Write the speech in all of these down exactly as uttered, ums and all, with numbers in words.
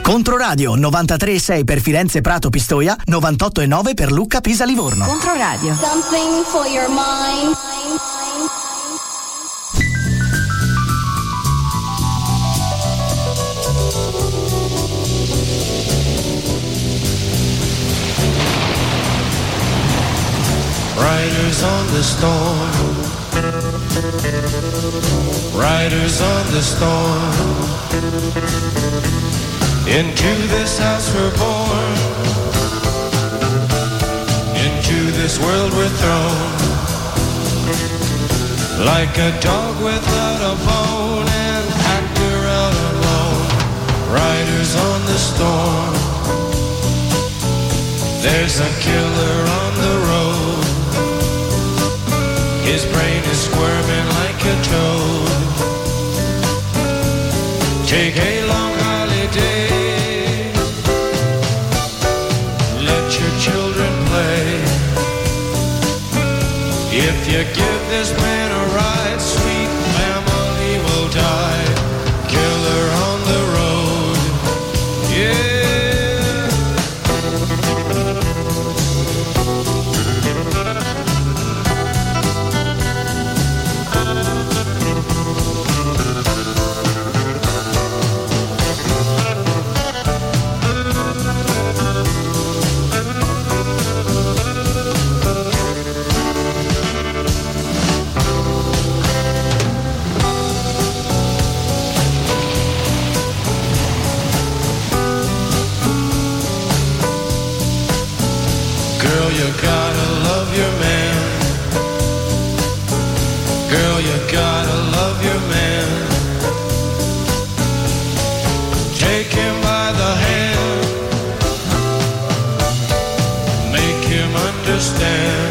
Controradio novantatré virgola sei per Firenze Prato Pistoia, novantotto virgola nove per Lucca Pisa Livorno. Controradio. Something for your mind. Riders on the storm, riders on the storm. Into this house we're born, into this world we're thrown. Like a dog without a bone, an actor out alone. Riders on the storm. There's a killer on the road. His brain is squirming like a toad. Take a long holiday. Let your children play. If you give this man a ride, sweet family will die. Killer on the road. Yeah. Girl, you gotta love your man. Girl, you gotta love your man. Take him by the hand. Make him understand.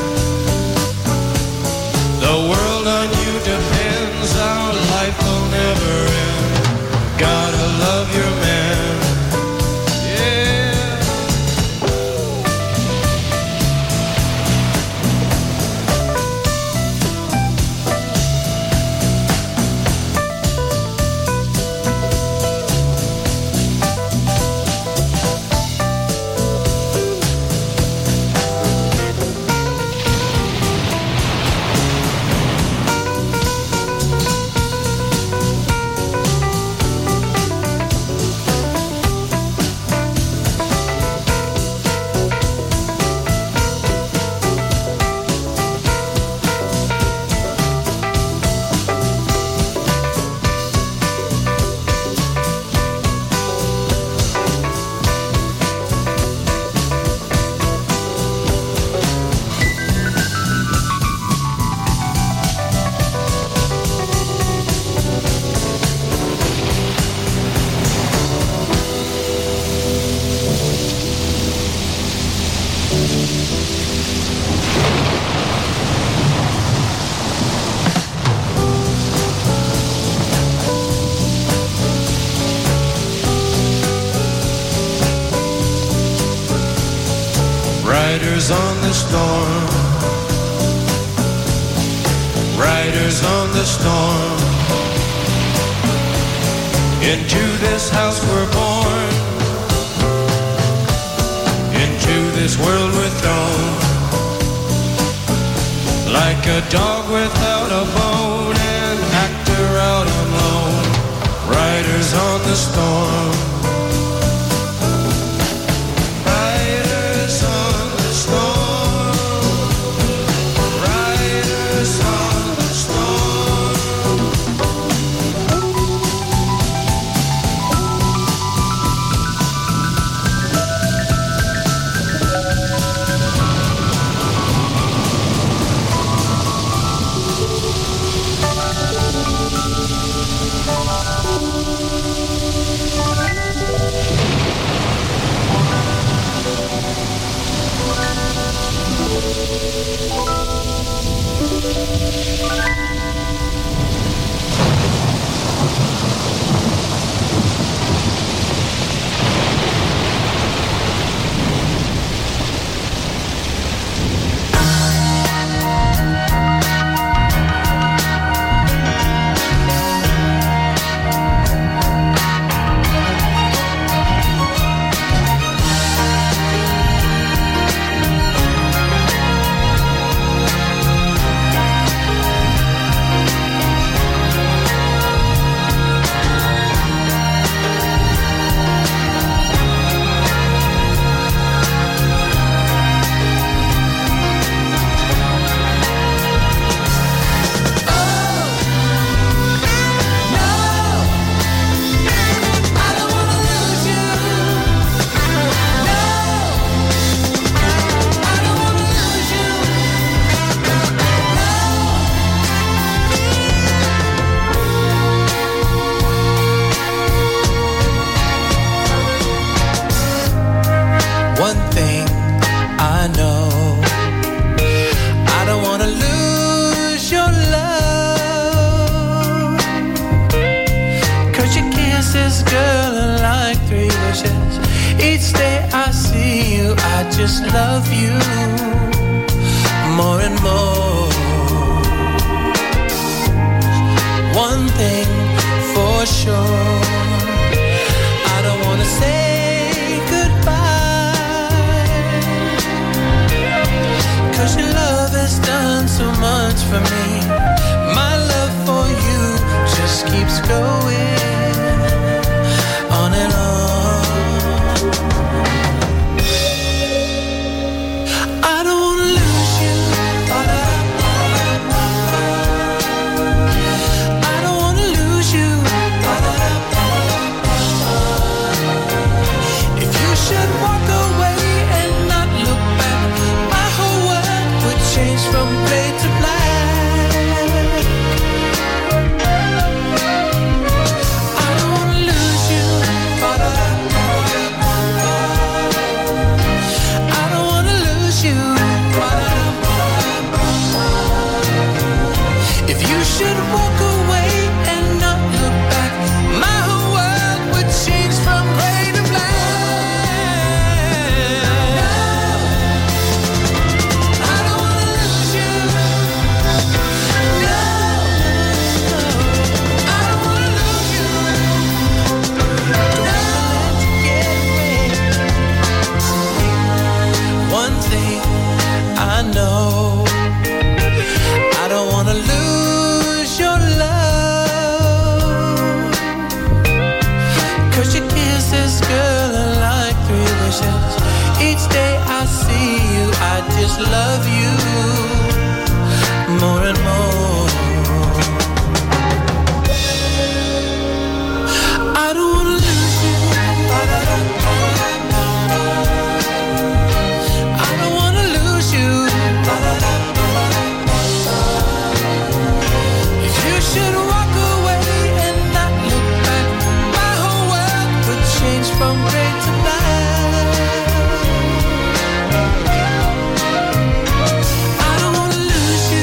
The world on you depends. Our life will never end. Gotta love your man. Riders on the storm, riders on the storm. Into this house we're born, into this world we're thrown. Like a dog without a bone, an actor out alone. Riders on the storm. One thing I know, I don't wanna lose your love, 'cause your kisses, girl, are like three wishes. Each day I see you, I just love you more and more. One thing for sure, I don't wanna say goodbye, 'cause your love has done so much for me. My love for you just keeps going on and on. I don't wanna lose you, I don't wanna lose you. If you should walk away and not look back, my whole world would change from gray to black. I don't wanna lose you, I don't wanna lose you. If you should walk away and not look back, my whole world would change from gray to black. I don't wanna lose you. No, I don't wanna lose you. Don't let you get away. One thing I know, I don't wanna lose your love, 'cause your kisses, girl, are like three wishes. Each day I see you, I just love you more and more. I don't wanna lose you. I don't wanna lose you. If you should walk away and not look back, my whole world would change from gray to black. I don't wanna lose you.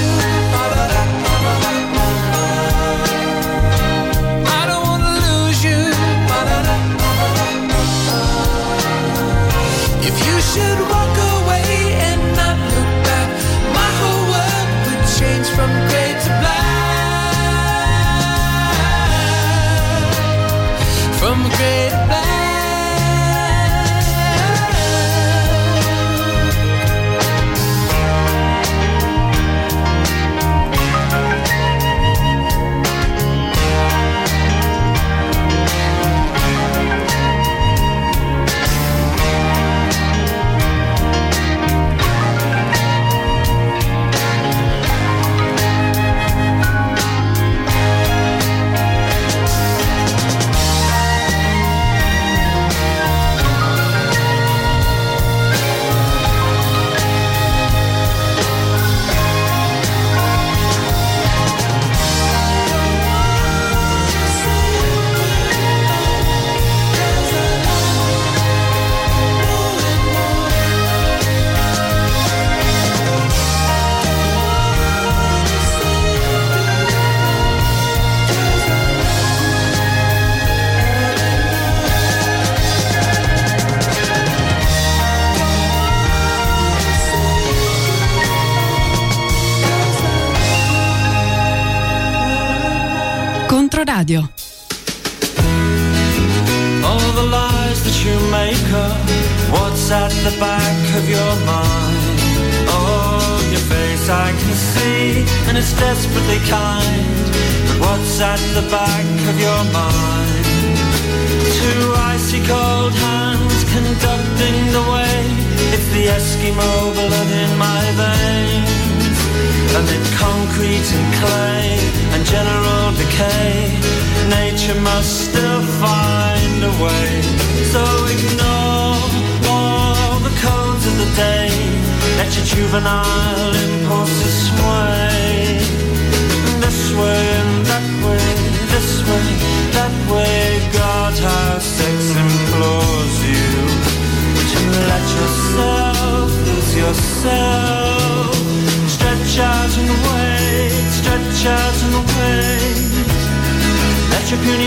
I don't wanna lose you. If you should walk away and not look back, my whole world would change from gray to black. From gray to black. Controradio. All the lies that you make up, what's at the back of your mind? Oh, your face I can see, and it's desperately kind. But what's at the back of your mind? Two icy cold hands conducting the way. It's the Eskimo blood in my veins. Amid concrete and clay and general decay, nature must still find a way. So ignore all the codes of the day, let your juvenile impulses sway. This way and that way, this way, that way, God, how sex implores you to let yourself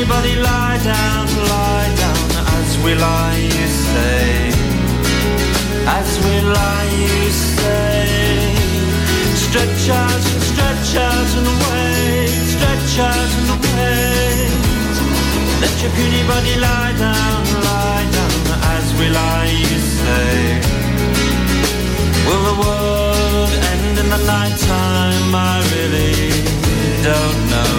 anybody lie down, lie down. As we lie you say, as we lie you say, stretch out, stretch out and wait, stretch out and wait. Let your puny body lie down, lie down. As we lie you say, will the world end in the night time? I really don't know.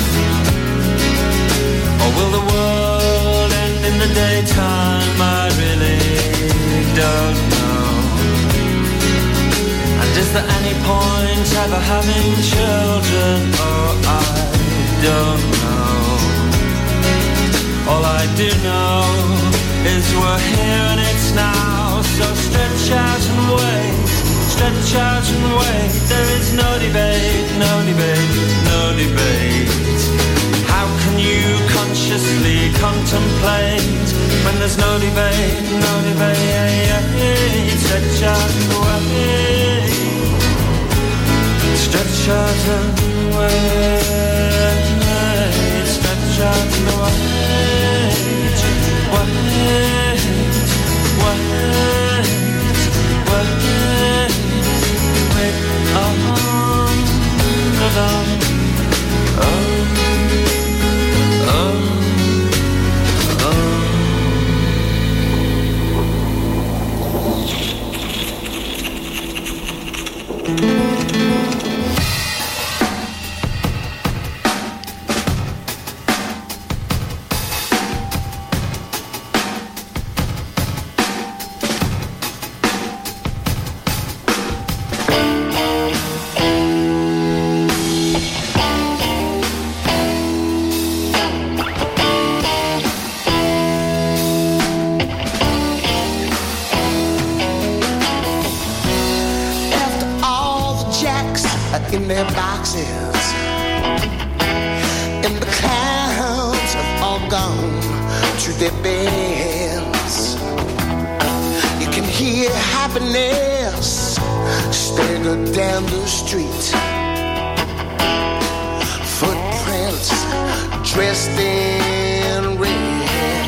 Or will the world end in the daytime? I really don't know. And is there any point ever having children? Oh, I don't know. All I do know is we're here and it's now. So stretch out and wait, stretch out and wait. There is no debate, no debate, no debate. How can you consciously contemplate when there's no debate, no debate? Stretch out and wait, stretch out and wait, stretch out and wait, wait, wait, wait, wait, on, on, on. In their boxes, and the clowns have all gone to their beds. You can hear happiness stagger down the street. Footprints dressed in red,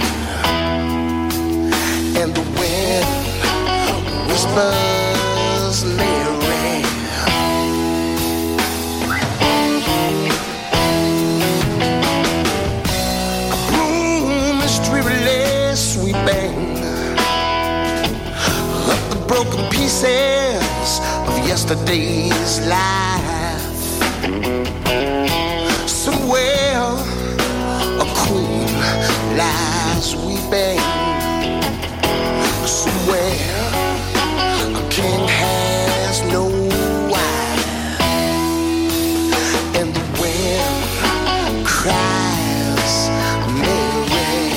and the wind whispers Mary. Broken pieces of yesterday's life. Somewhere a queen lies weeping. Somewhere a king has no wife. And the wind cries Mary.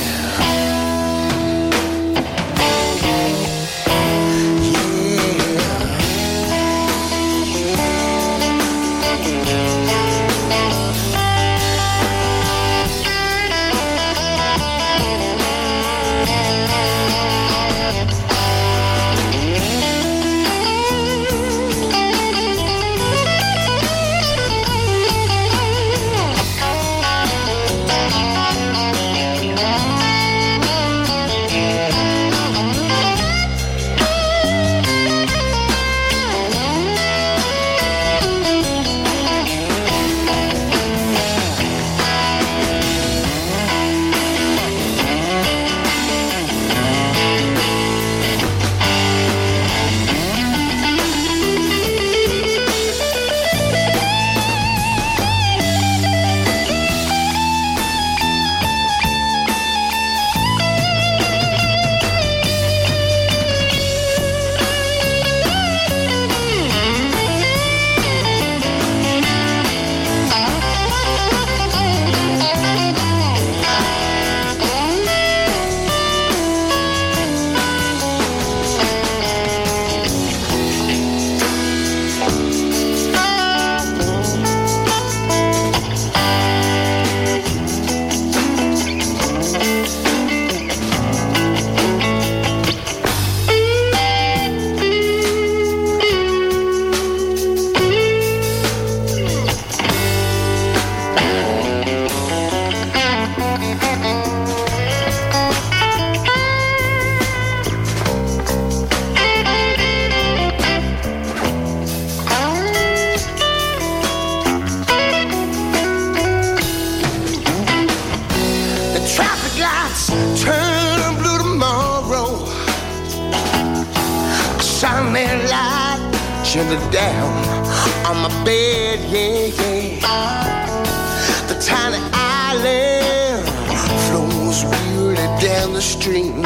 gently down on my bed, yeah, yeah. The tiny island flows wearily down the stream.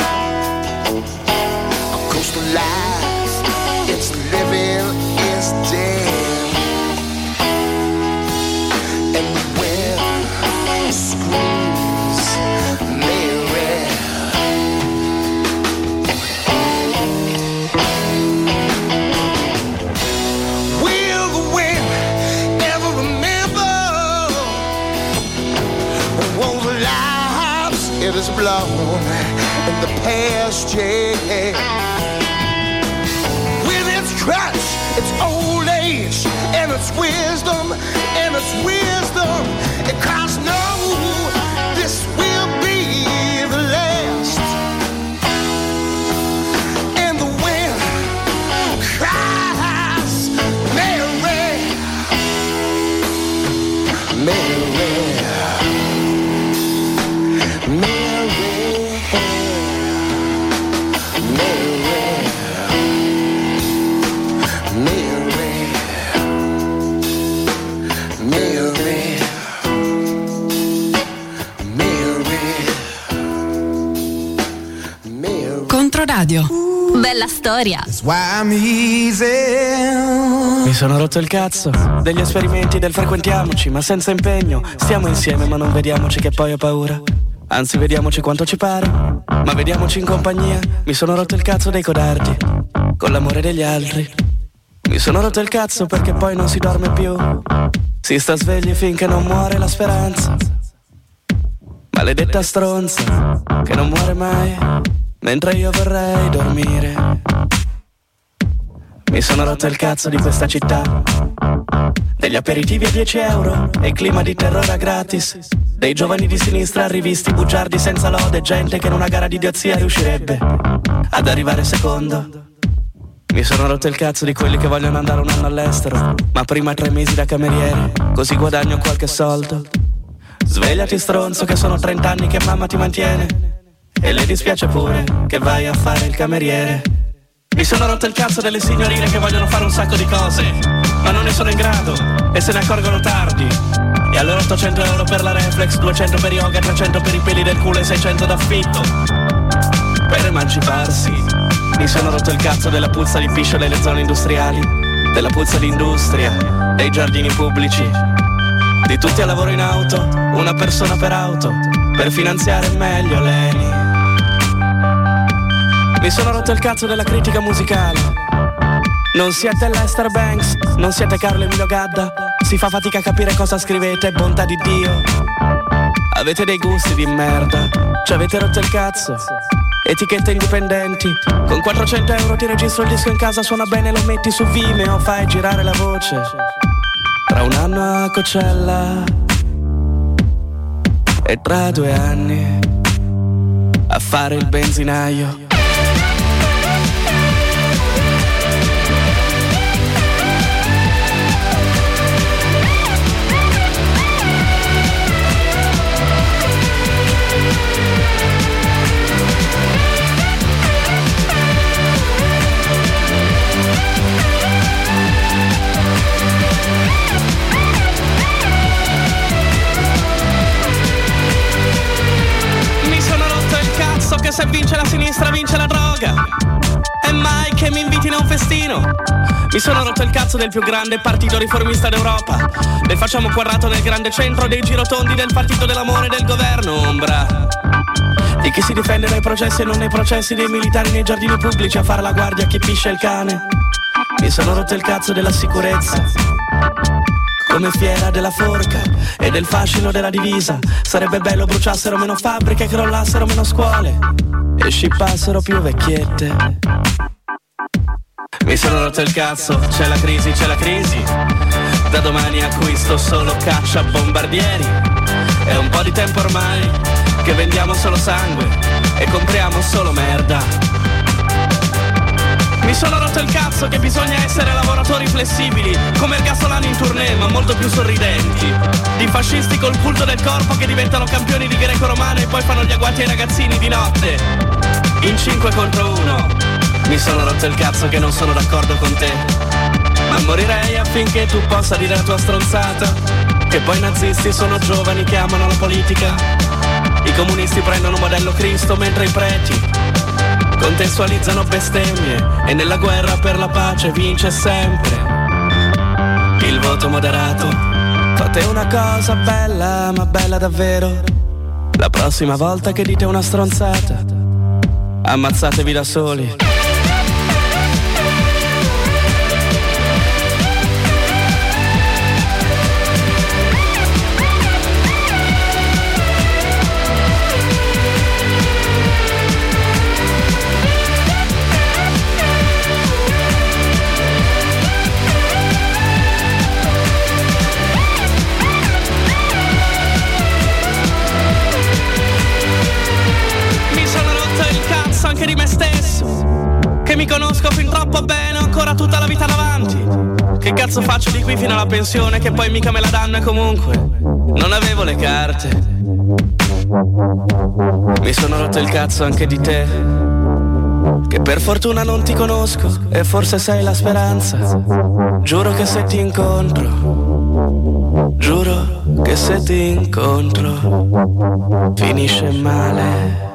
A coastal life, it's living, it's dead. And the wind screams Mary. Will the wind ever remember all the lives it has blown in the past, yeah? With its crutch, its old age, and its wisdom, and its wisdom, it cries, no, this will be the last. And the wind cries, Mary, Mary, Mary, Mary, Mary, Mary, Mary. Controradio. Bella storia. Mi sono rotto il cazzo degli esperimenti del frequentiamoci, ma senza impegno. Stiamo insieme ma non vediamoci che poi ho paura. Anzi, vediamoci quanto ci pare, ma vediamoci in compagnia. Mi sono rotto il cazzo dei codardi con l'amore degli altri. Mi sono rotto il cazzo perché poi non si dorme più. Si sta svegli finché non muore la speranza. Maledetta stronza che non muore mai, mentre io vorrei dormire. Mi sono rotto il cazzo di questa città, degli aperitivi a dieci euro e il clima di terrore gratis, dei giovani di sinistra rivisti bugiardi senza lode, gente che in una gara di idiozia riuscirebbe ad arrivare secondo. Mi sono rotto il cazzo di quelli che vogliono andare un anno all'estero, ma prima tre mesi da cameriere, così guadagno qualche soldo. Svegliati stronzo che sono trent'anni che mamma ti mantiene, e le dispiace pure che vai a fare il cameriere. Mi sono rotto il cazzo delle signorine che vogliono fare un sacco di cose, ma non ne sono in grado e se ne accorgono tardi. E allora ottocento euro per la reflex, duecento per yoga, trecento per i peli del culo e seicento d'affitto per emanciparsi. Mi sono rotto il cazzo della puzza di piscio delle zone industriali, della puzza di industria, dei giardini pubblici, di tutti a lavoro in auto, una persona per auto, per finanziare meglio l'Eni. Mi sono rotto il cazzo della critica musicale. Non siete Lester Banks, non siete Carlo Emilio Gadda, si fa fatica a capire cosa scrivete, bontà di Dio. Avete dei gusti di merda, ci avete rotto il cazzo. Etichette indipendenti, con quattrocento euro ti registro il disco in casa, suona bene, lo metti su Vimeo, fai girare la voce. Tra un anno a Coachella e tra due anni a fare il benzinaio. Che se vince la sinistra vince la droga, e mai che mi invitino a un festino. Mi sono rotto il cazzo del più grande partito riformista d'Europa, ne facciamo quadrato nel grande centro dei girotondi del partito dell'amore del governo ombra, di chi si difende dai processi e non nei processi, dei militari nei giardini pubblici a fare la guardia a chi piscia il cane. Mi sono rotto il cazzo della sicurezza come fiera della forca e del fascino della divisa. Sarebbe bello bruciassero meno fabbriche, crollassero meno scuole e scippassero più vecchiette. Mi sono rotto il cazzo, c'è la crisi, c'è la crisi. Da domani acquisto solo caccia bombardieri. È un po' di tempo ormai che vendiamo solo sangue e compriamo solo merda. Mi sono rotto il cazzo che bisogna essere lavoratori flessibili, come il Gasolano in tournée, ma molto più sorridenti. Di fascisti col culto del corpo che diventano campioni di greco-romano e poi fanno gli agguati ai ragazzini di notte. In cinque contro uno. Mi sono rotto il cazzo che non sono d'accordo con te. Ma morirei affinché tu possa dire la tua stronzata, che poi i nazisti sono giovani che amano la politica. I comunisti prendono modello Cristo mentre i preti contestualizzano bestemmie, e nella guerra per la pace vince sempre il voto moderato. Fate una cosa bella, ma bella davvero: la prossima volta che dite una stronzata, ammazzatevi da soli. Anche di me stesso, che mi conosco fin troppo bene, ho ancora tutta la vita davanti. Che cazzo faccio di qui fino alla pensione, che poi mica me la danno, e comunque non avevo le carte. Mi sono rotto il cazzo anche di te, che per fortuna non ti conosco e forse sei la speranza. Giuro che se ti incontro, giuro che se ti incontro finisce male.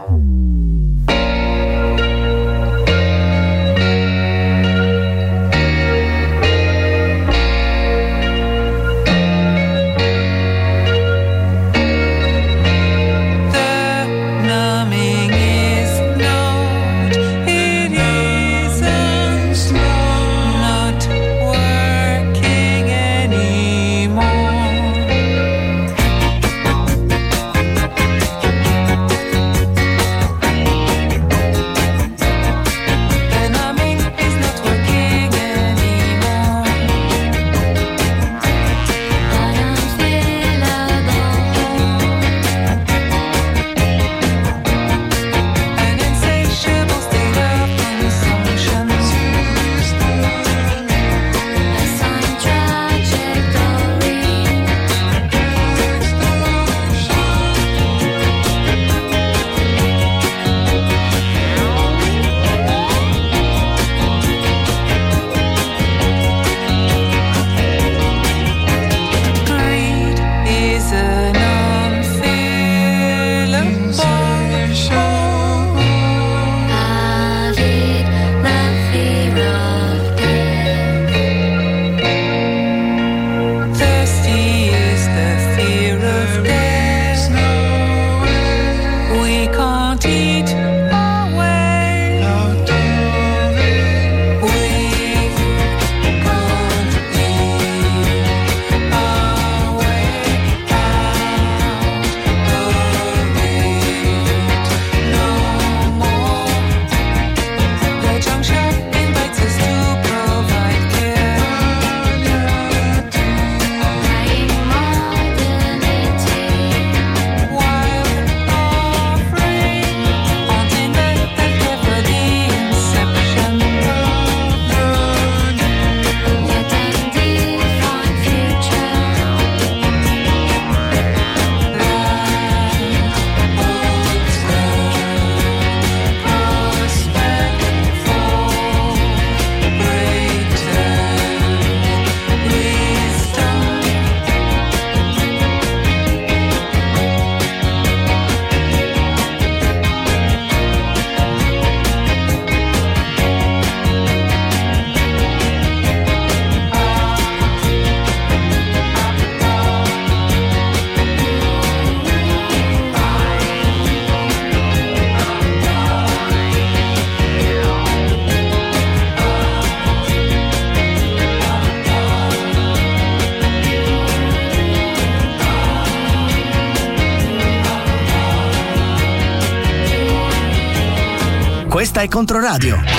Questa è Controradio.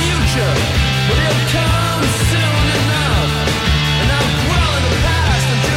Come soon enough, and I'm dwelling the past and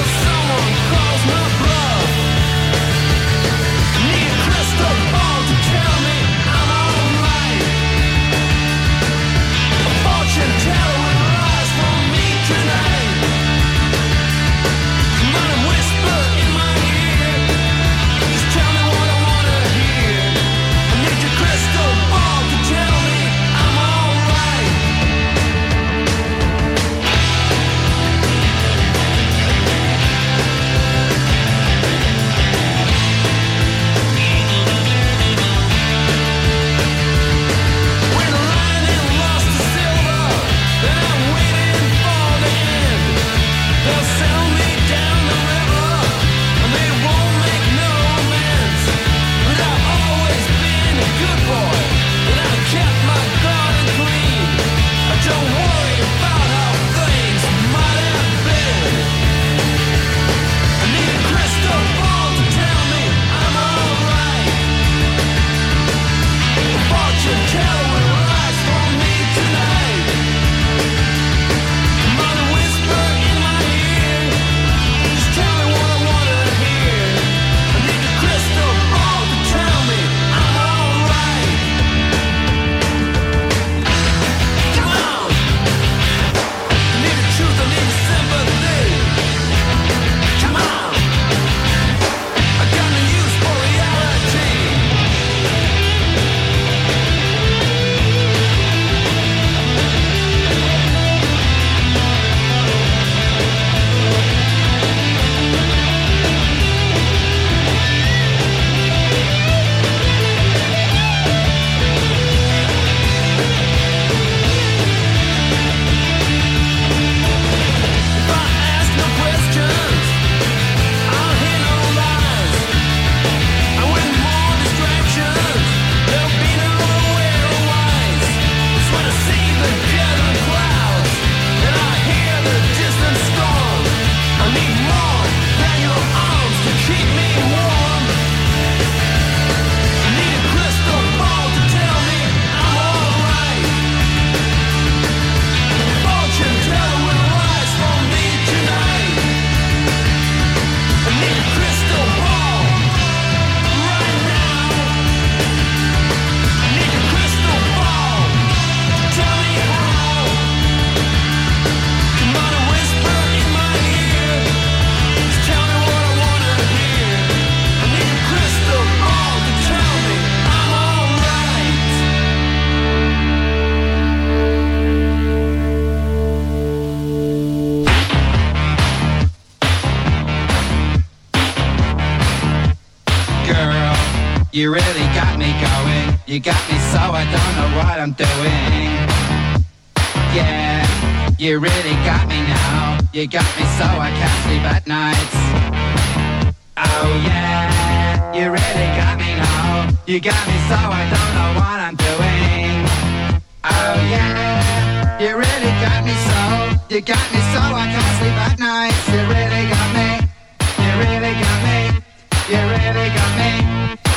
you really got me going. You got me so I don't know what I'm doing. Yeah, you really got me now. You got me so I can't sleep at nights. Oh yeah, you really got me now. You got me so I don't know what I'm doing. Oh yeah, you really got me so. You got me so I can't sleep at nights. You really got me. You really got me. You really got me.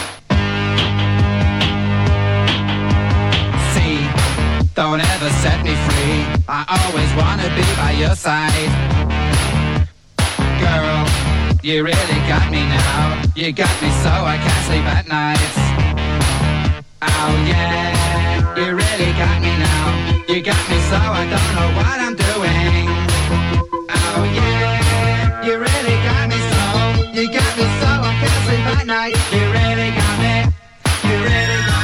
See, don't ever set me free. I always wanna be by your side. Girl, you really got me now. You got me so I can't sleep at nights. Oh yeah, you really got me now. You got me so I don't know what I'm doing. Oh yeah, you really got me so. You got me so I can't sleep at night. You really got me. You really got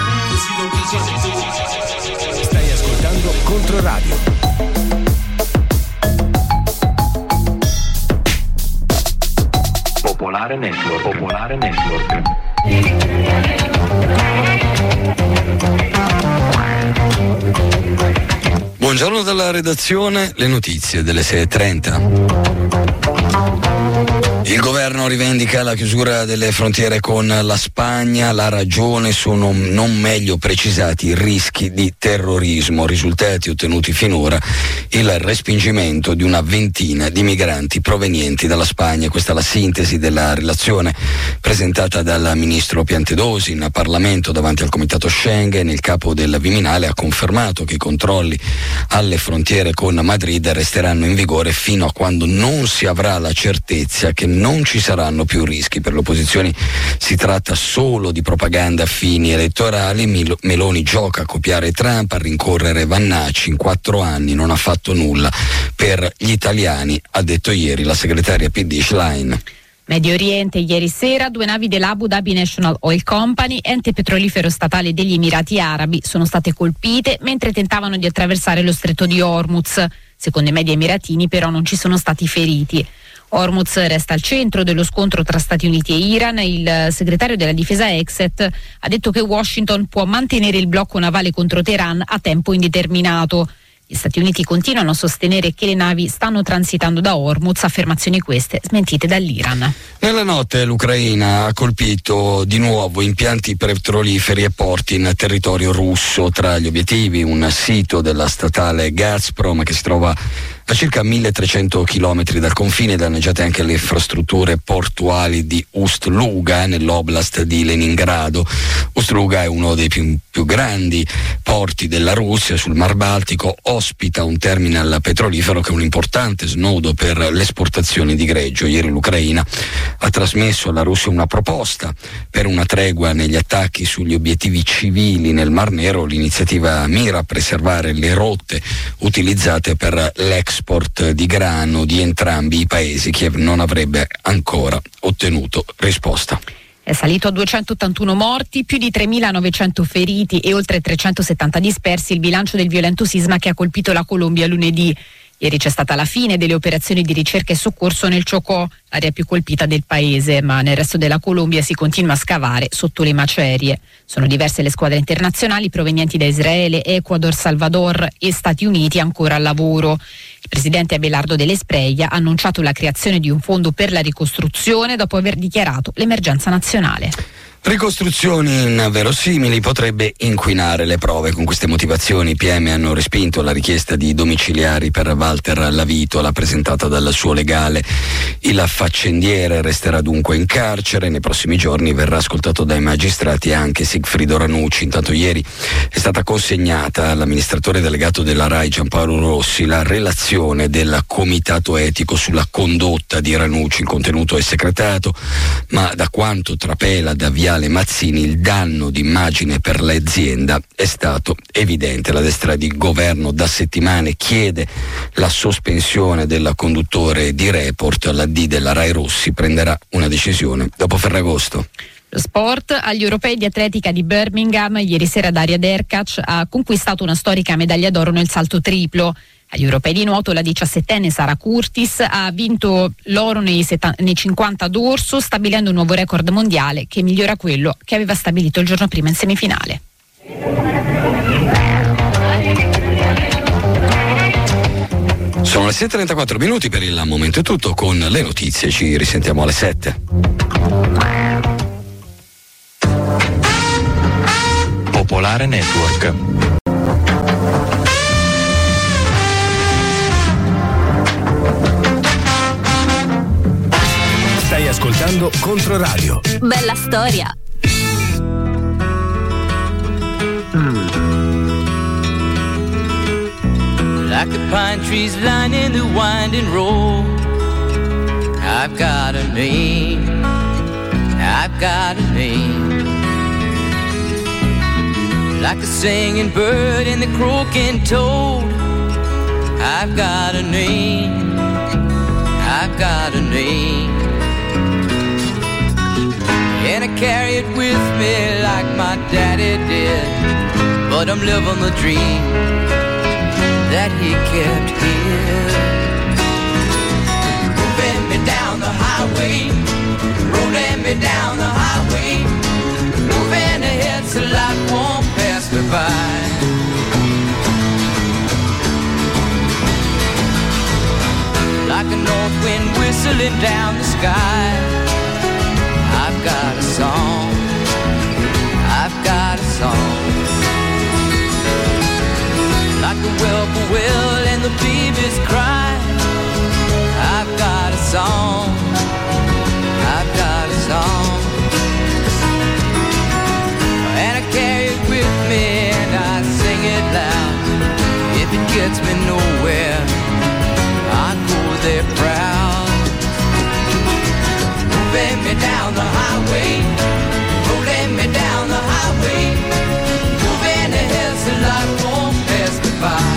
me. Stai ascoltando Controradio. Popolare Network. Popolare Network. Buongiorno dalla redazione, le notizie delle sei e trenta. Il governo rivendica la chiusura delle frontiere con la Spagna, la ragione sono non meglio precisati i rischi di terrorismo, risultati ottenuti finora il respingimento di una ventina di migranti provenienti dalla Spagna. Questa è la sintesi della relazione presentata dal ministro Piantedosi in Parlamento davanti al Comitato Schengen. Il capo del Viminale ha confermato che i controlli alle frontiere con Madrid resteranno in vigore fino a quando non si avrà la certezza che non ci saranno più rischi. Per le opposizioni si tratta solo di propaganda a fini elettorali. Mil- Meloni gioca a copiare Trump, a rincorrere Vannacci. In quattro anni non ha fatto nulla per gli italiani, ha detto ieri la segretaria P D Schlein. Medio Oriente, ieri sera due navi dell'Abu Dhabi National Oil Company, ente petrolifero statale degli Emirati Arabi, sono state colpite mentre tentavano di attraversare lo stretto di Hormuz. Secondo i media emiratini però non ci sono stati feriti. Hormuz resta al centro dello scontro tra Stati Uniti e Iran. Il segretario della difesa Exet ha detto che Washington può mantenere il blocco navale contro Teheran a tempo indeterminato. Gli Stati Uniti continuano a sostenere che le navi stanno transitando da Hormuz, affermazioni queste smentite dall'Iran. Nella notte l'Ucraina ha colpito di nuovo impianti petroliferi e porti in territorio russo. Tra gli obiettivi un sito della statale Gazprom che si trova a circa milletrecento chilometri dal confine, danneggiate anche le infrastrutture portuali di Ust-Luga nell'oblast di Leningrado. Ust-Luga è uno dei più, più grandi porti della Russia sul Mar Baltico, ospita un terminal petrolifero che è un importante snodo per l'esportazione di greggio. Ieri l'Ucraina ha trasmesso alla Russia una proposta per una tregua negli attacchi sugli obiettivi civili nel Mar Nero. L'iniziativa mira a preservare le rotte utilizzate per l'export di grano di entrambi i paesi. Kiev non avrebbe ancora ottenuto risposta. È salito a duecentottantuno morti, più di tremilanovecento feriti e oltre trecentosettanta dispersi il bilancio del violento sisma che ha colpito la Colombia lunedì. Ieri c'è stata la fine delle operazioni di ricerca e soccorso nel Chocó, l'area più colpita del paese, ma nel resto della Colombia si continua a scavare sotto le macerie. Sono diverse le squadre internazionali provenienti da Israele, Ecuador, Salvador e Stati Uniti ancora al lavoro. Il presidente Abelardo Della Espriella ha annunciato la creazione di un fondo per la ricostruzione dopo aver dichiarato l'emergenza nazionale. Ricostruzioni inverosimili potrebbe inquinare le prove. Con queste motivazioni i P M hanno respinto la richiesta di domiciliari per Walter Lavitola presentata dal suo legale. Il faccendiere resterà dunque in carcere. Nei prossimi giorni verrà ascoltato dai magistrati anche Sigfrido Ranucci. Intanto ieri è stata consegnata all'amministratore delegato della RAI Giampaolo Rossi la relazione del comitato etico sulla condotta di Ranucci. Il contenuto è secretato, ma da quanto trapela da Viale Mazzini il danno d'immagine per l'azienda è stato evidente. La destra di governo da settimane chiede la sospensione del conduttore di Report. La D della RAI Rossi prenderà una decisione dopo Ferragosto. Lo sport, agli europei di atletica di Birmingham, ieri sera Daria Derkac ha conquistato una storica medaglia d'oro nel salto triplo. Agli europei di nuoto la diciassettenne Sara Curtis ha vinto l'oro nei, setta, nei cinquanta d'orso, stabilendo un nuovo record mondiale che migliora quello che aveva stabilito il giorno prima in semifinale. Sono le sette e trentaquattro minuti, per il momento è tutto, con le notizie ci risentiamo alle sette. Popolare Network. Stai ascoltando Controradio. Bella storia. Like the pine trees lining the winding road, I've got a name, I've got a name. Like the singing bird and the croaking toad, I've got a name, I've got a name. And I carry it with me like my daddy did, but I'm living the dream that he kept here. Moving me down the highway, rolling me down the highway, moving ahead so life won't pass me by. Like a north wind whistling down the sky, I've got a song, I've got a song. Like the whippoorwill and the babies cry, I've got a song, I've got a song. And I carry it with me and I sing it loud. If it gets me nowhere, I go there proud. Moving me down the highway, rolling me down the highway, moving ahead so life won't pass me by.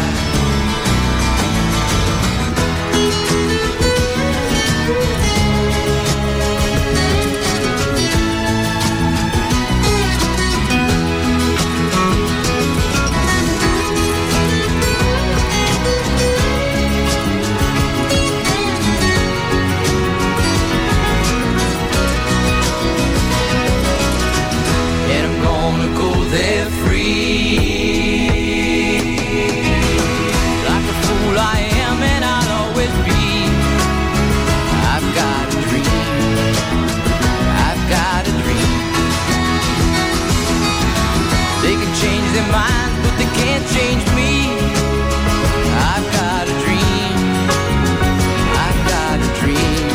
They're free. Like a fool I am and I'll always be. I've got a dream, I've got a dream. They can change their minds but they can't change me. I've got a dream, I've got a dream.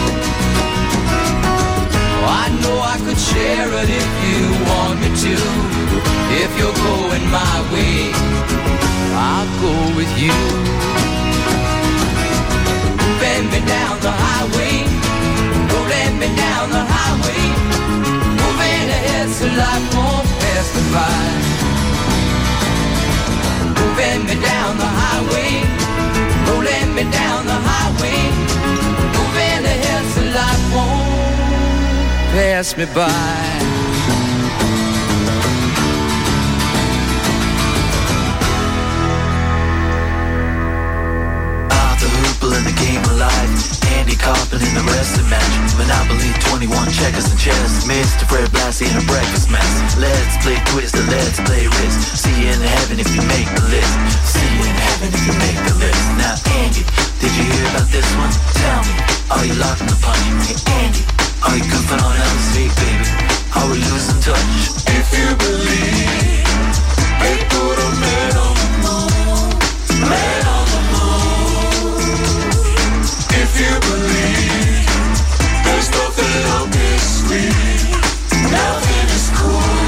Oh, I know I could share it if you want me to. If you're going my way, I'll go with you. Bend me down the highway, rolling me down the highway, moving ahead so life won't pass me by. Bend me down the highway, rolling me down the highway, moving ahead so life won't pass me by. In the game of life, Andy Kaufman in the wrestling match, Monopoly, twenty-one checkers and chess, Mister Fred Blassie in a breakfast mess. Let's play Twister, let's play Risk. See you in heaven if you make the list. See you in heaven if you make the list. Now Andy, did you hear about this one? Tell me, are you locked in the punch? Hey Andy, are you goofing on L S D, baby? Are we losing touch? If you believe, they put a man on the moon, man on the moon. If you believe, there's nothing obviously, nothing is cool.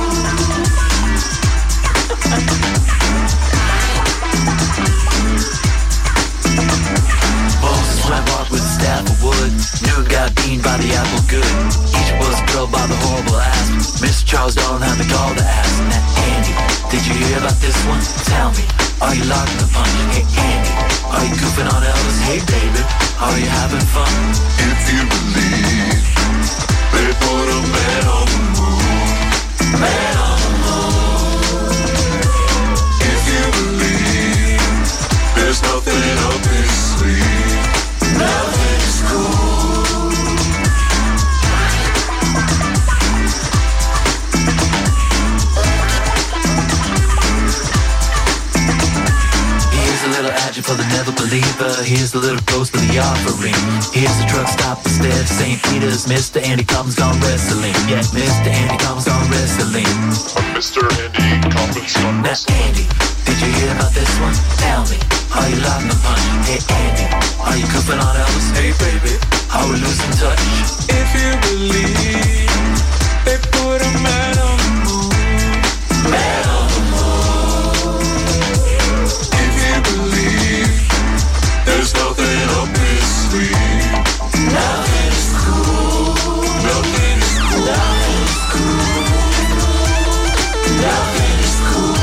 Moses went walk with a staff of wood, knew got beaten by the apple good. Egypt was grilled by the horrible asp. Mister Charles Darwin had to call the ass. Now Andy, did you hear about this one? Tell me, are you locked in the punch? Hey Andy, are you goofing on Elvis? Hey baby, are you having fun? If you believe, they put a man on the moon, man on the moon. If you believe, there's no here's the little ghost of the offering. Here's the truck stop instead of Saint Peter's. Mister Andy Collins gone wrestling. Yeah, Mister Andy Collins gone wrestling. Mister Andy Collins gone wrestling. Now Andy, did you hear about this one? Tell me, are you live the punch? Hey Andy, are you cuffing on Elvis? Hey baby, are we losing touch? If you believe they put a man on the moon, man on the moon. If you believe there's nothing up this street, nothing is cool, nothing is cool, nothing is cool, nothing is cool.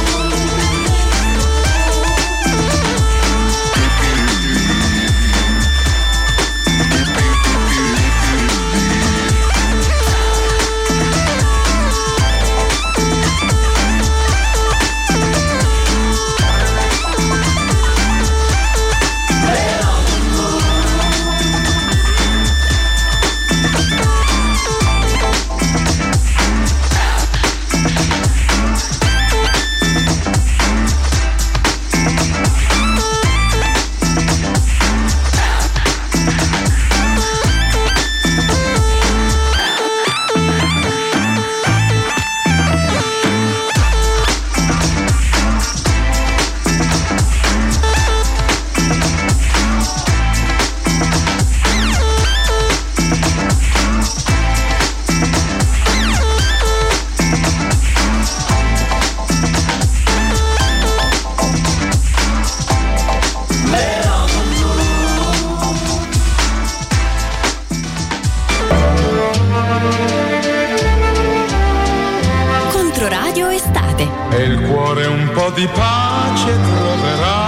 E il cuore un po' di pace troverà.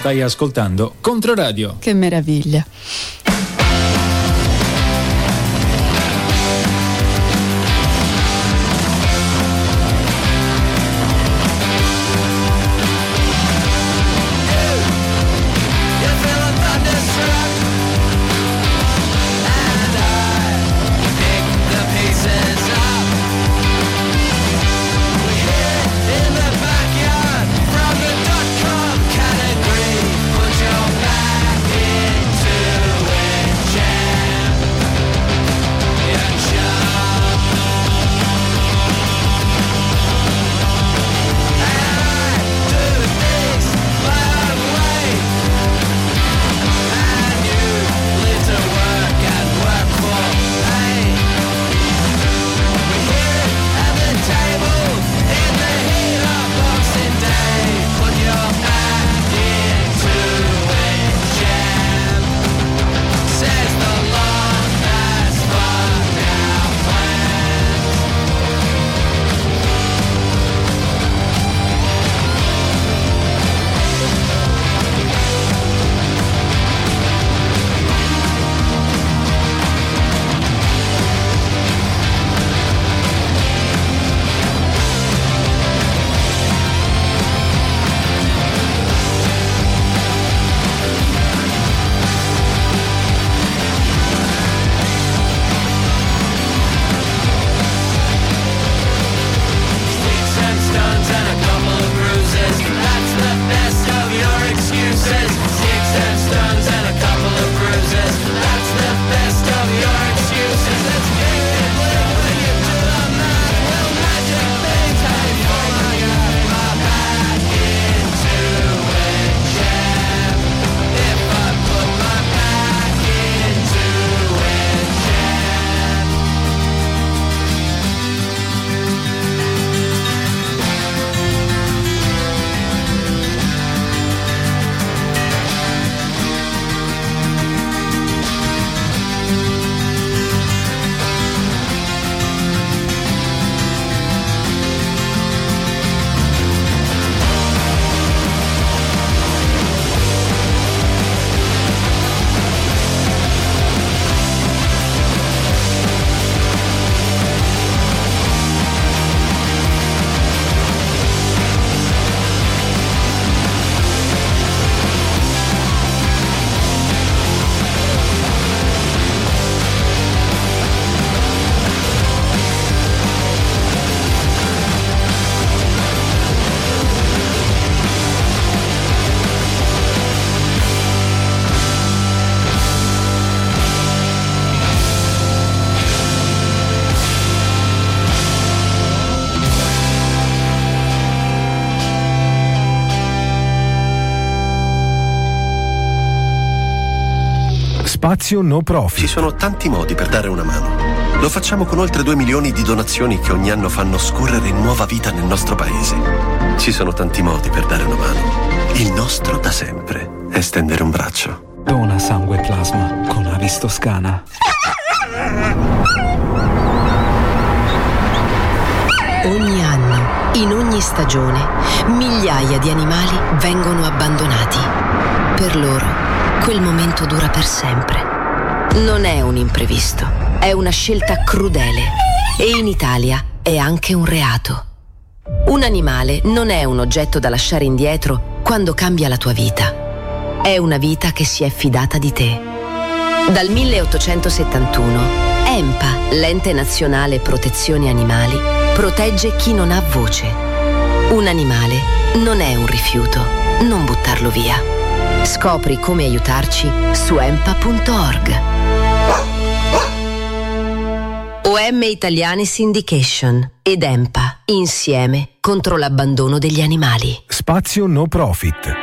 Stai ascoltando Controradio. Che meraviglia. Spazio no profit. Ci sono tanti modi per dare una mano. Lo facciamo con oltre due milioni di donazioni che ogni anno fanno scorrere nuova vita nel nostro paese. Ci sono tanti modi per dare una mano. Il nostro da sempre è stendere un braccio. Dona sangue e plasma con Avis Toscana. Ogni anno, in ogni stagione, migliaia di animali vengono abbandonati. Per loro, quel momento dura per sempre. Non è un imprevisto, è una scelta crudele e in Italia è anche un reato. Un animale non è un oggetto da lasciare indietro quando cambia la tua vita. È una vita che si è fidata di te. Dal milleottocentosettantuno, EMPA, l'Ente Nazionale Protezione Animali, protegge chi non ha voce. Un animale non è un rifiuto, non buttarlo via. Scopri come aiutarci su empa punto org. O M Italiani Syndication ed EMPA, insieme contro l'abbandono degli animali. Spazio no profit.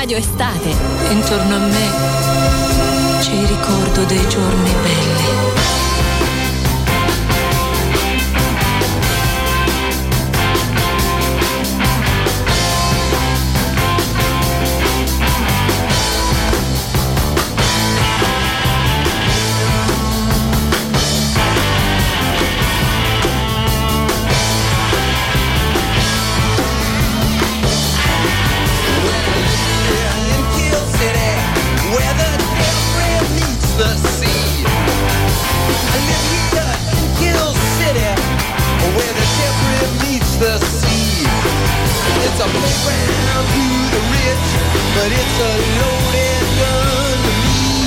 Radio Estate. Intorno a me ci ricordo dei giorni belli. It's a playground to the rich, but it's a loaded gun to me.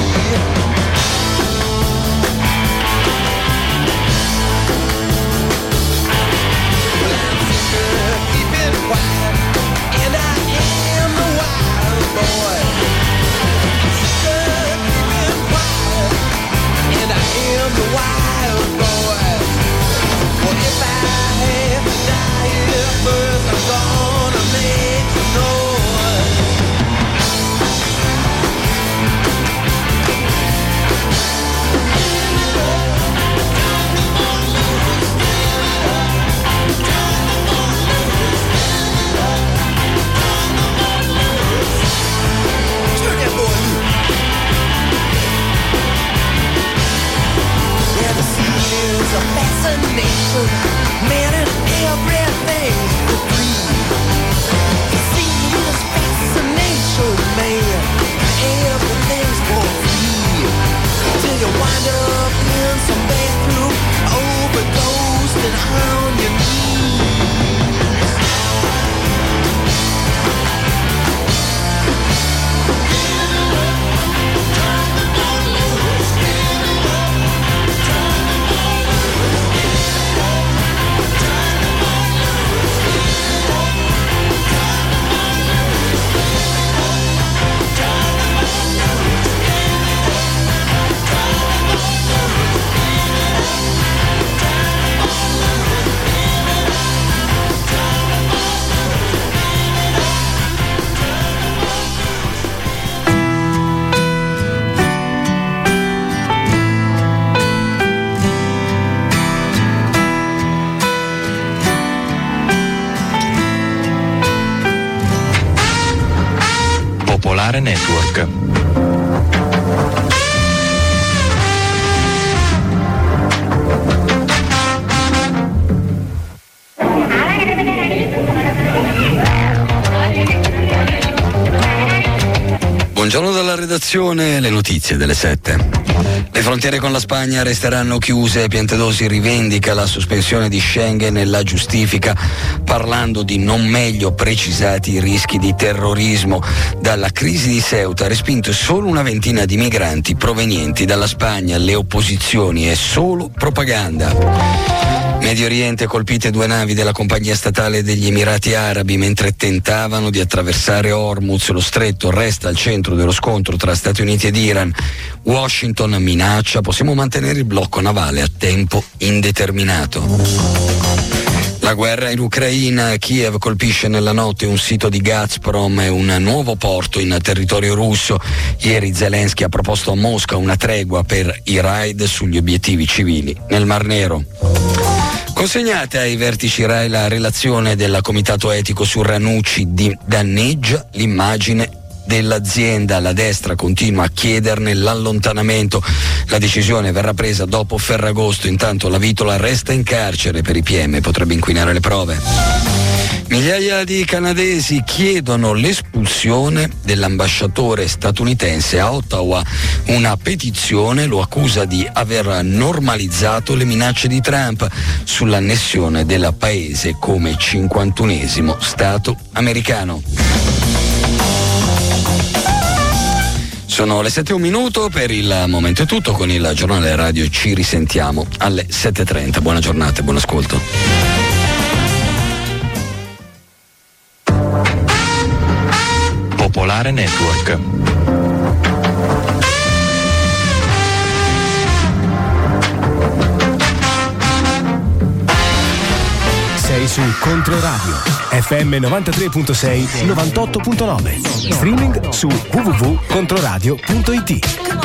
Well, I'm sick of keeping quiet, and I am the wild boy. I'm sick of keeping quiet, and I am the wild boy. Well, if I have to die here first, I'm gonna make some noise. Turn that boy loose. Yeah, the sea is a fascination, man, and everything for free. The sea is fascination, man, everything's for free. Till you wind up in some bathroom, overdosed and on your knees. Popolare Network. Buongiorno dalla redazione, le notizie delle sette. Le frontiere con la Spagna resteranno chiuse. Piantedosi rivendica la sospensione di Schengen e la giustifica parlando di non meglio precisati rischi di terrorismo. Dalla crisi di Ceuta respinto solo una ventina di migranti provenienti dalla Spagna. Le opposizioni è solo propaganda. Medio Oriente, colpite due navi della compagnia statale degli Emirati Arabi mentre tentavano di attraversare Hormuz. Lo stretto resta al centro dello scontro tra Stati Uniti ed Iran. Washington minaccia: possiamo mantenere il blocco navale a tempo indeterminato. La guerra in Ucraina, Kiev colpisce nella notte un sito di Gazprom e un nuovo porto in territorio russo. Ieri Zelensky ha proposto a Mosca una tregua per i raid sugli obiettivi civili nel Mar Nero. Consegnata ai vertici Rai la relazione del comitato etico su Ranucci di danneggia l'immagine dell'azienda. La destra continua a chiederne l'allontanamento. La decisione verrà presa dopo Ferragosto. Intanto la Vitola resta in carcere per i P M, potrebbe inquinare le prove. Migliaia di canadesi chiedono l'espulsione dell'ambasciatore statunitense a Ottawa. Una petizione lo accusa di aver normalizzato le minacce di Trump sull'annessione del paese come cinquantunesimo stato americano. Sono le sette e un minuto, per il momento è tutto. Con il giornale radio ci risentiamo alle sette e trenta. Buona giornata e buon ascolto. Popolare Network. Sei su Controradio F M novantatré virgola sei, novantotto virgola nove. Streaming su w w w punto controradio punto i t.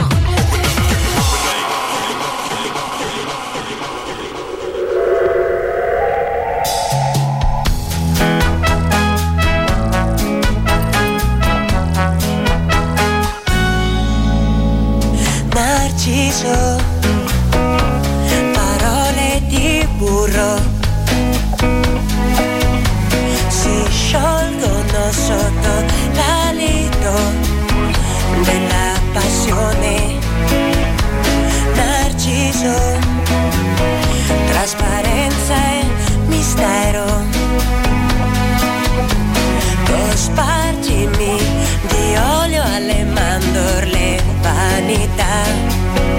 Narciso, parole di burro si sciolgono sotto l'alito della passione. Narciso, trasparenza e mistero. Cospargimi di olio alle mandorle, vanità.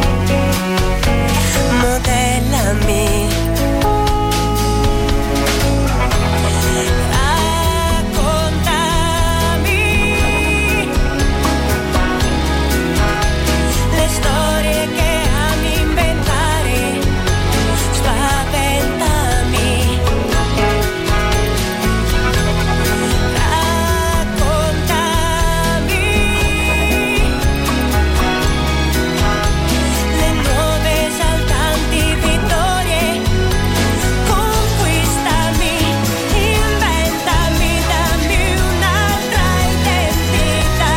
Modellami, raccontami le storie che ami inventare, spaventami, raccontami le nuove esaltanti vittorie, conquistami, inventami, dammi un'altra identità,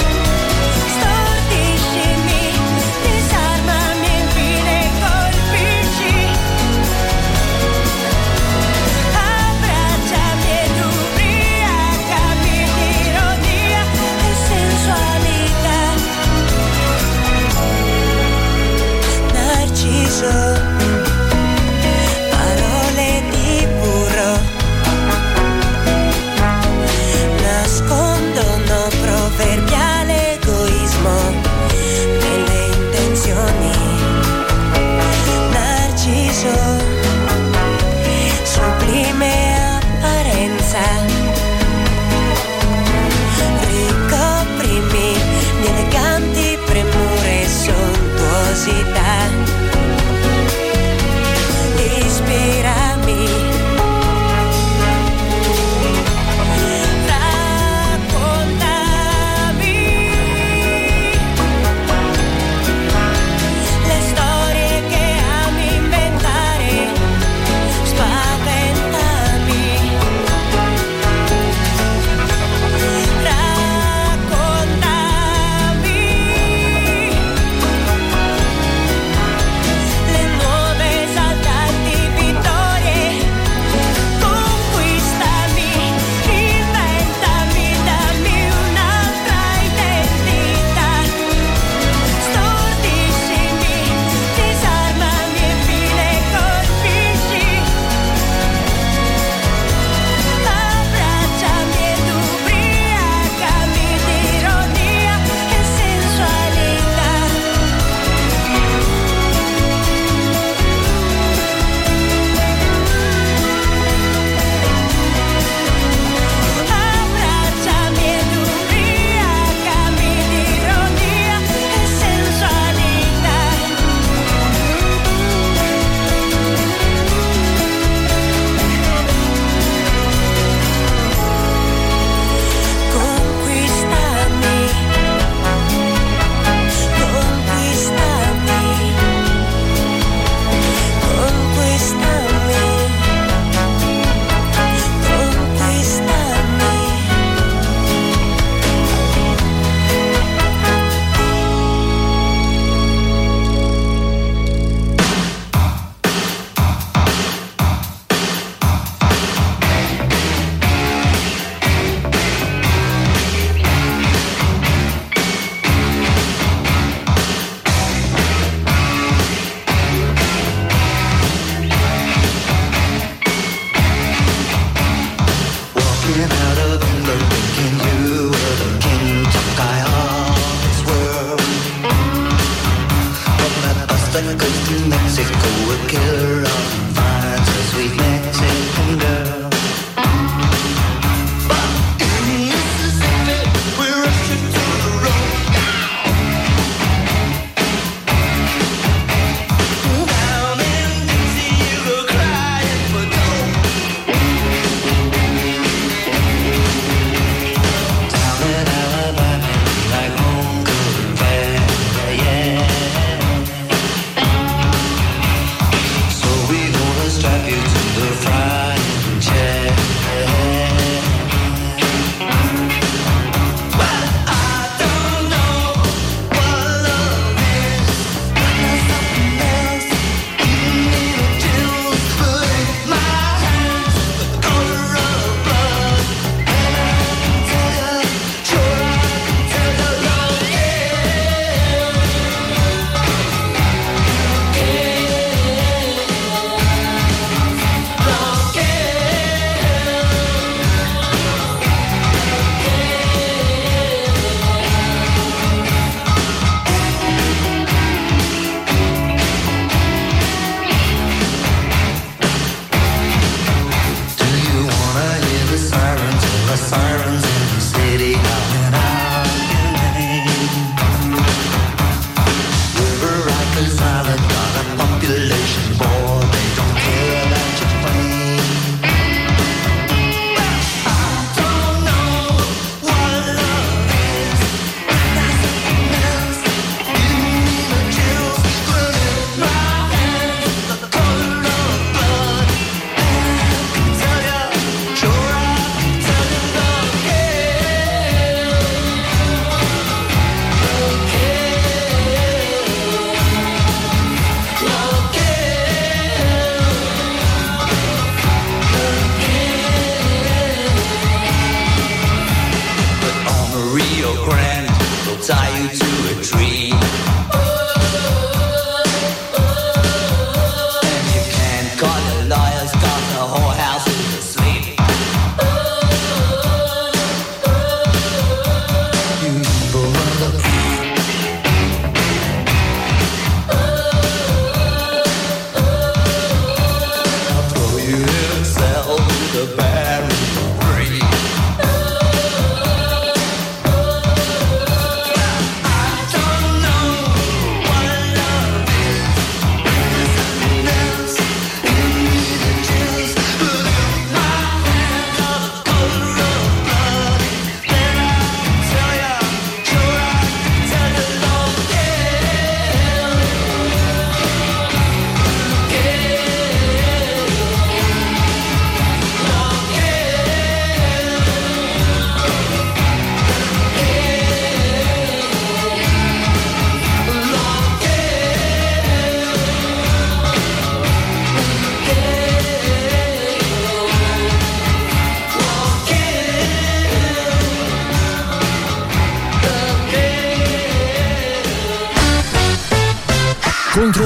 stordiscimi, disarmami, infine colpisci, abbracciami ed ubriacami di ironia e sensualità. Narciso, parole di burro nascondono proverbiale egoismo nelle intenzioni. Narciso, sublime apparenza, ricoprimi di eleganti premure e sontuosità. Ispirami, raccontami le storie che ami inventare, spaventami, raccontami le nuove esaltanti vittorie, conquistami, inventami, dammi un'altra identità, stordiscimi, disarmami e infine colpisci, abbracciami ed ubriacami di ironia e sensualità. Abbracciami ed ubriacami di ironia e sensualità. Conquistami, conquistami, conquistami, conquistami. Walking out of the looking you were the Kentucky heart's world. From that bus that goes to Mexico, a killer often finds a sweet Mexican girl. In Mississippi, we rush you to the road. Down in Dixie, you go crying for gold.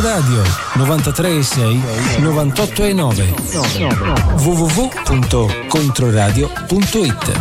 Controradio novantatré e sei, novantotto e nove. w w w punto controradio punto i t.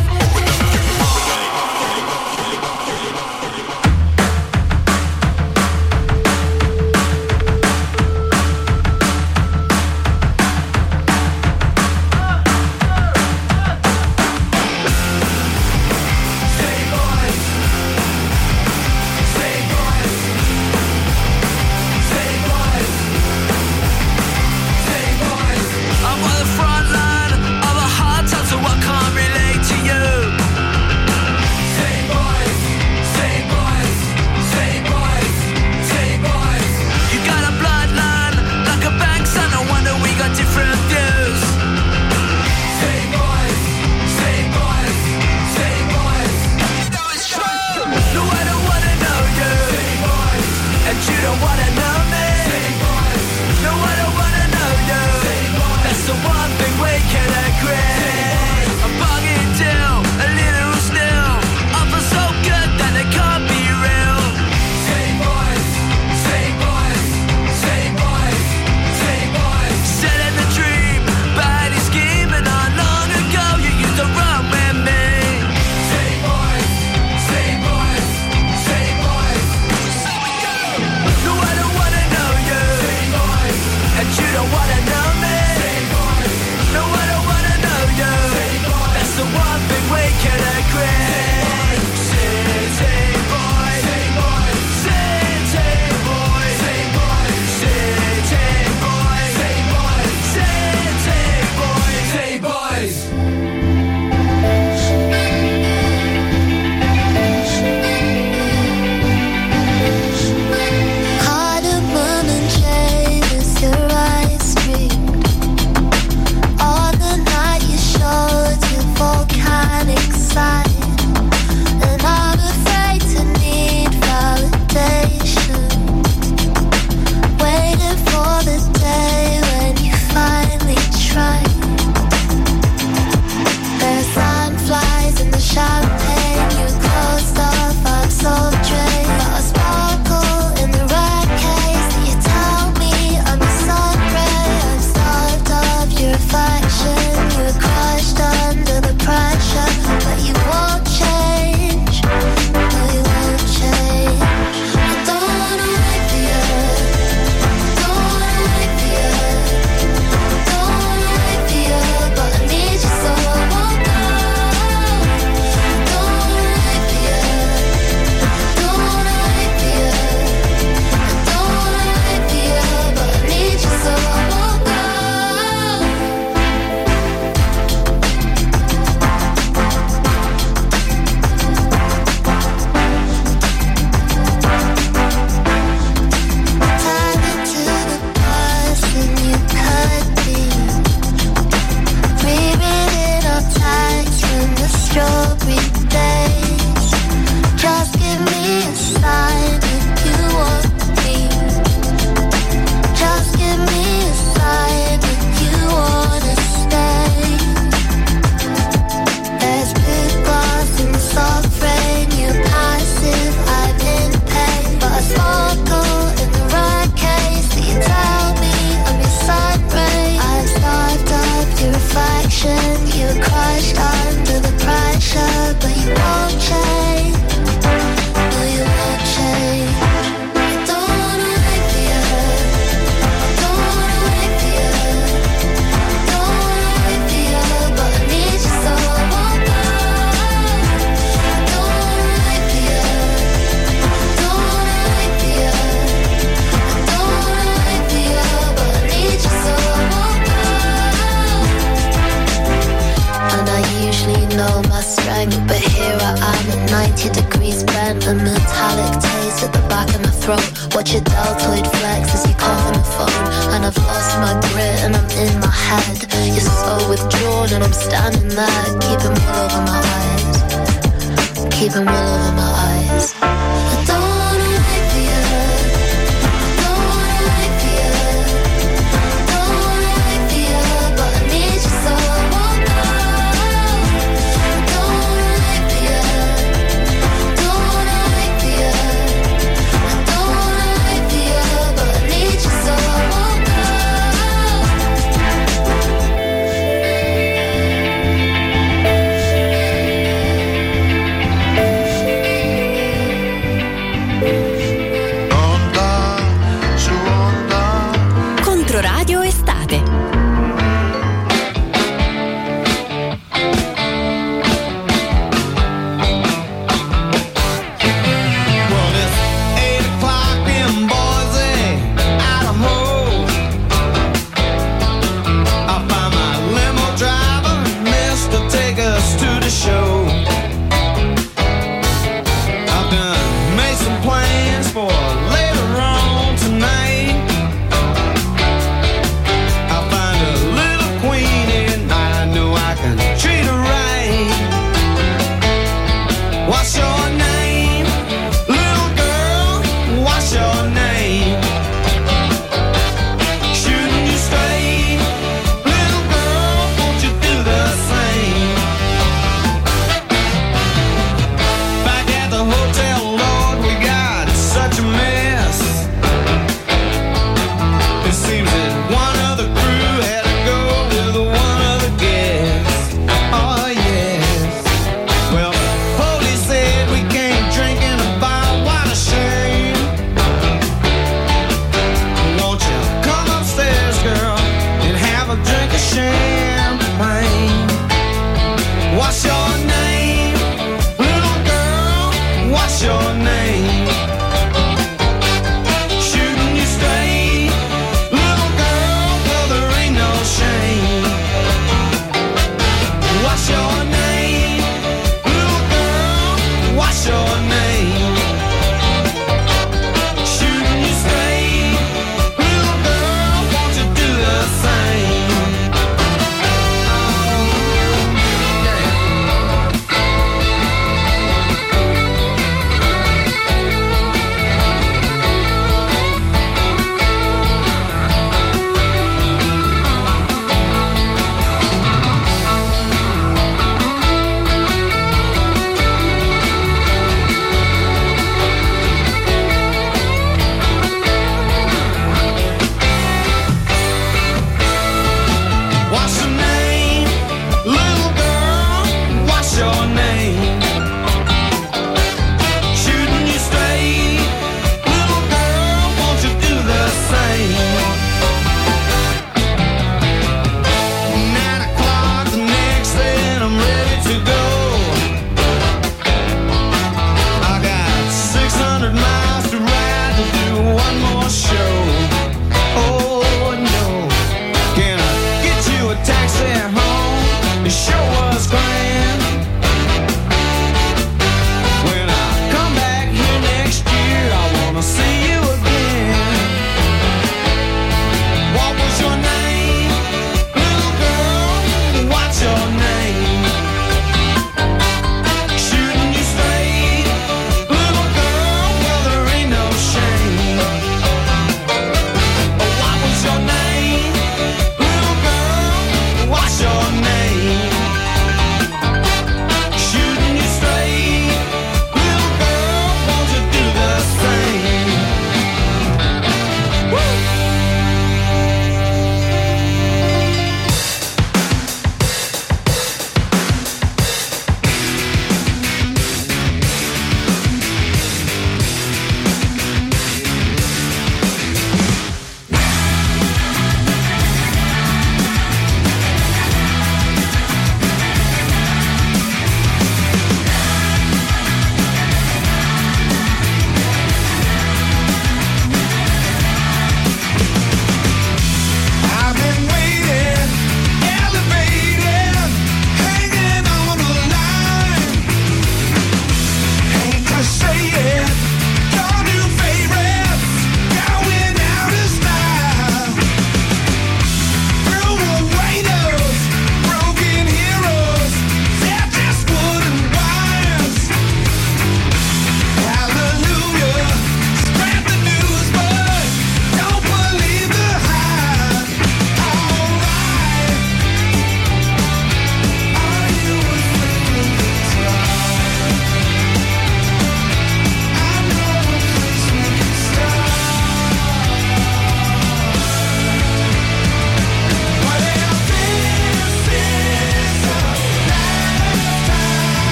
I'm on the front line of a hard time, so I can't relate to you. Say boys, say boys, say boys, say boys. You got a bloodline like a bank, son. No wonder we got different views. Say boys, say boys, say boys. No, it's true. No, I don't wanna know you. Say boys, and you don't wanna know me. Say boys, no, I don't wanna know you. That's the one thing we can agree. I'm bugging down, a little still. I feel so good that it can't be real. Say boys, say boys, say boys, say boys. Selling the dream, body scheming on long ago. You used to run with me. Say boys, say boys, say boys. No, I don't wanna know you. Say boys, and you don't wanna know me. No, I don't wanna know you. That's the one thing we can agree. City boy, city boy, city boy, city boy, city boy, city boy, city boys. Cardamom and jade is your ice cream. All the night you showed your volcanic side, and I'm afraid to need validation. Waiting for the day when you finally try. There's sunflies in the champagne, you closed off, I'm so drained. Got a sparkle in the red case, you tell me I'm a sun ray. I'm starved of your affection, you were crushed under the pressure, but you won't change, no you won't change. I don't wanna wait for you, I don't wanna wait for you, I don't wanna wait for you, but I need you so I won't go. I don't wanna wait for you, I don't wanna wait for you, I don't wanna wait for you, but I need you so I won't go. Tied into the bus and you could be rewritten our tags from the strawberry days. Just give me a sign if you want me. Just give me a sign if you wanna stay. There's blue glass in the soft rain. You're passive, I'm in pain, but I sparkle in the right case. So you tell me I'm your sun ray. I'm starved of your reflection. You were crushed under the pressure, but you won't change. No, you won't change. I don't wanna wait for you. I don't wanna wait for you. I don't wanna wait for you, but I need you so I won't go. I don't wanna wait for you. I don't wanna wait for you. I don't wanna wait for you, but I need you so I won't go. And I usually know my strength, but here I am at ninety degrees bent, a metallic taste at the back of my throat. Watch your deltoid flex as you cough on the phone, and I've lost my grit and I'm in my head. You're so withdrawn and I'm standing there, keeping wool over my eyes, keeping wool over my eyes. I don't wanna wait for you. I don't wanna wait for you. I don't wanna wait for you, but I need you so I won't go. I don't wanna wait for you. I don't wanna wait for you. I don't wanna wait for you, but I need you so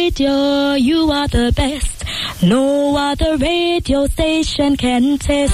radio, you are the best. No other radio station can test.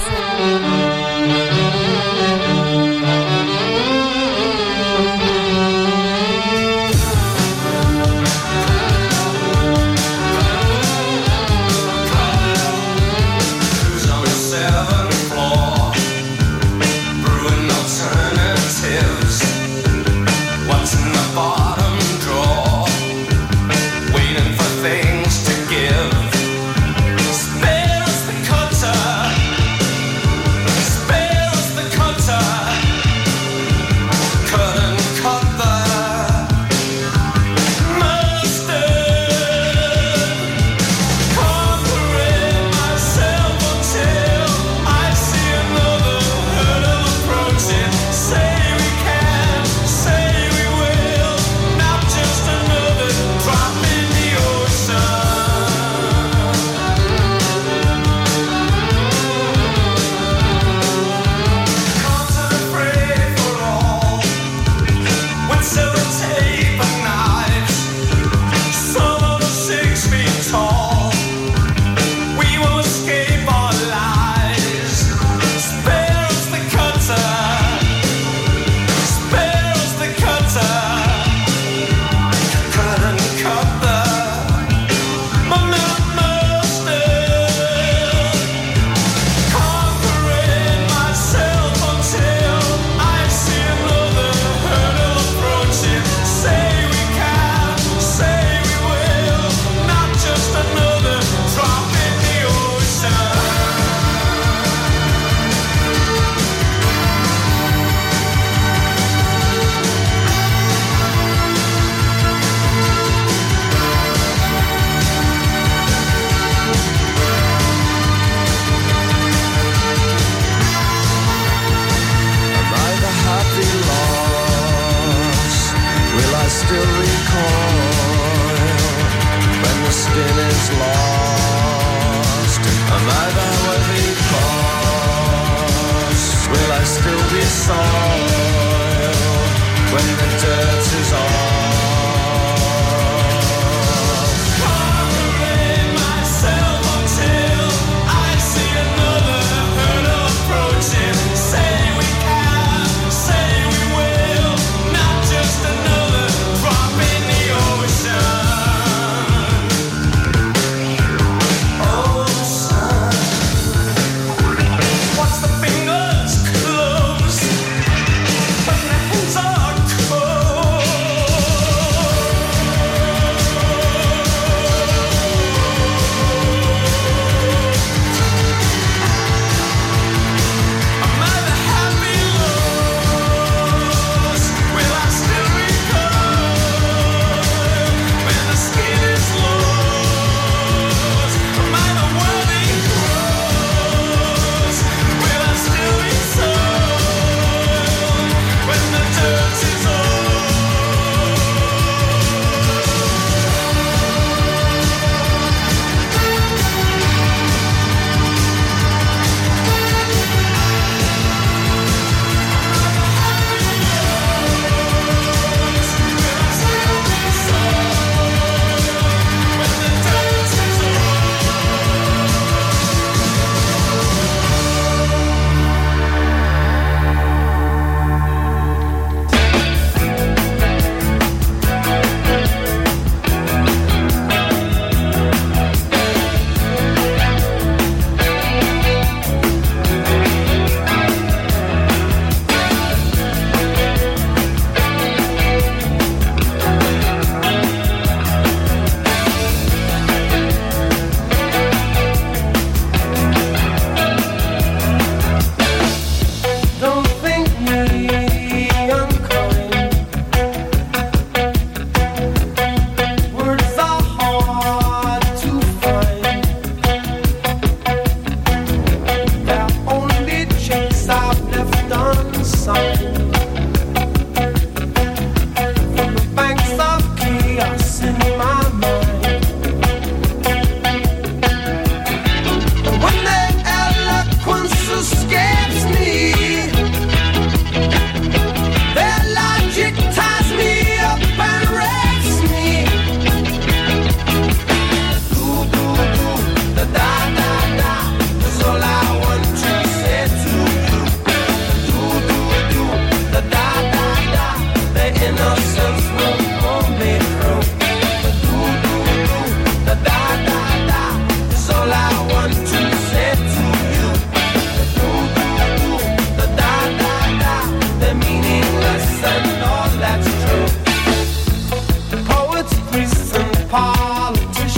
Fingers close when the hands are cold.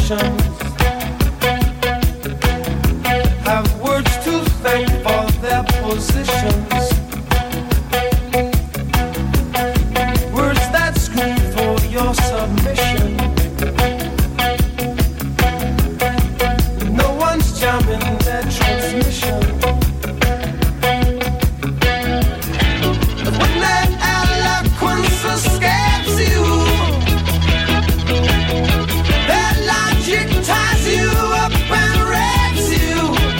traditions have words to thank for their positions. Words that scream for your submission. No one's jamming their transmission. But when that eloquence escapes you, that logic ties you up and wrecks you.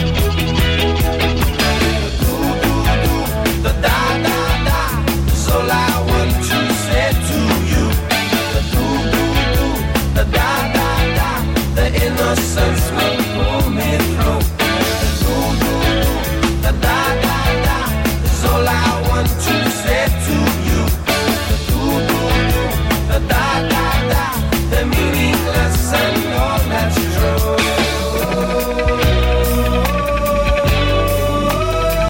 Do, do, do, the da, da, da, is all I want to say to you. The do, do, do, the da, da, da, the innocence will pull me through. The do, do, do, the da, da, da, is all I want to say to you. The do, do, do, the da, da, da, the meaningless and all that's true.